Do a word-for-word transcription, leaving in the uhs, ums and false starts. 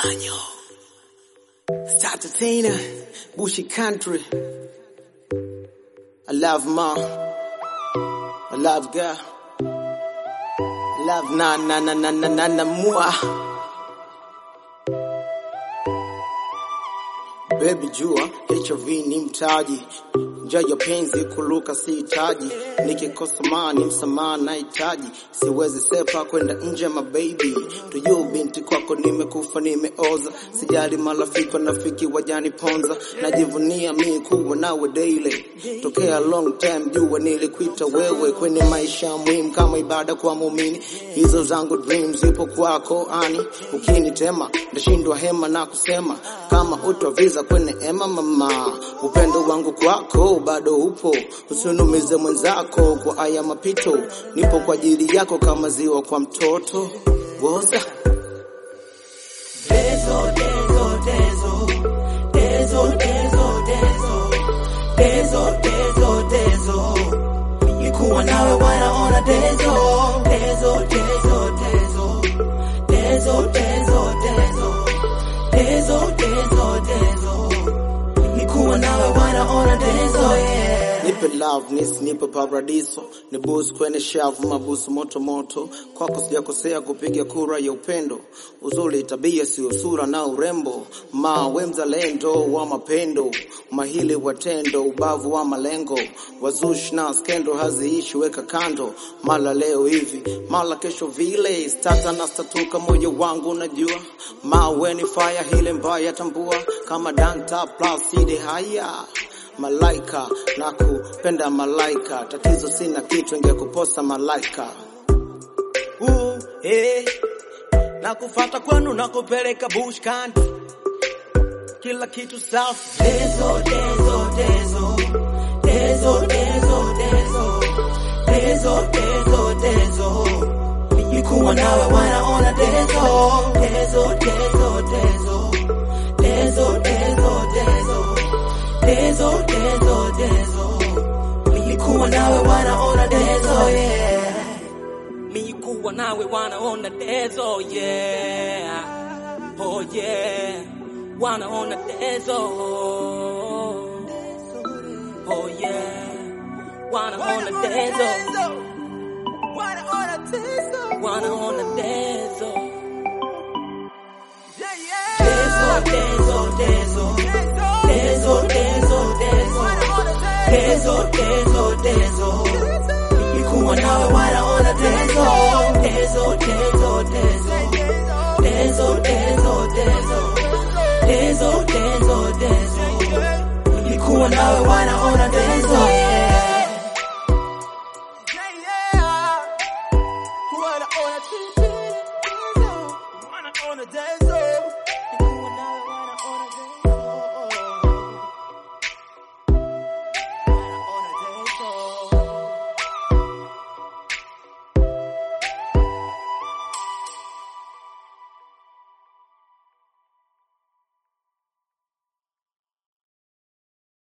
Manyo. Statatina, Bushy Country. I love Ma. I love girl. I love na na na na na na na mua. Baby jua, H I V ni mtaji. Njia ya penzi kuluka sihitaji. Nikikosa mani msamaha nahitaji. Siwezi sepa kwenda nje ma baby. Tujue binti kwako nimekufa nimeoza. Sijali marafiki wanafiki wajani ponza. Najivunia mimi kuwa nawe daily. Tokea long time jua nilikuita wewe. Kwenye maisha muhimu kama ibada kwa muumini. Hizo zangu dreams zipo kwako ani. Ukinitema ndashindwa hema na kusema. Kama utoviza kwenye ema mama. Upendo wangu kwako bado upo, usinumize mwenzako kwa aya mapito. Nipo kwa ajili yako kama ziwa kwa mtoto. Woza Dezo, dezo, dezo Dezo, dezo, dezo Dezo, dezo, dezo Nikuwa nawe wanaona dezo Dezo, dezo, dezo Dezo, dezo, dezo Dezo, dezo, dezo Nikuwa nawe wanaona dezo, yeah. Nipe love, nis, nipe paradiso. Nibusu kwenye shavu, mabusu moto moto. Kwako sijakosea kupiga kura ya upendo. Uzuri tabia sio sura na urembo. Ma we mzalendo wa mapendo. Mahili watendo, ubavu wa malengo. Wazushi na skendo haziishi weka kando. Mala leo hivi, mala kesho vile. Stata na statuka moyo wangu unajua. Ma we ni fire hile mbaya tambua. Kama Danta plus side haya. Malaika, nakupenda malaika. Tatizo sina kitu ingekuposa malaika. Uh, hey. Nakufata kwenu nakupeleka bush country. Kila kitu safi. Dezo, dezo, dezo Dezo, dezo, dezo Dezo, dezo, dezo Nikuwa nawe wanaona dezo Dezo, dezo, dezo Dezo, dezo, dezo Dezo, dezo, dezo Nikuwa nawe wanaona dezo, yeah. Nikuwa nawe wanaona dezo, yeah. Oh yeah, wanaona dezo. Oh yeah, wanaona dezo. Wanaona dezo. Dezo, dezo, dezo Dezo, dezo, dezo Dezo, dezo, dezo Nikuwa nawe wanaona dezo Dezo, dezo, dezo Dezo, dezo, dezo Dezo, dezo, dezo Nikuwa nawe wanaona dezo.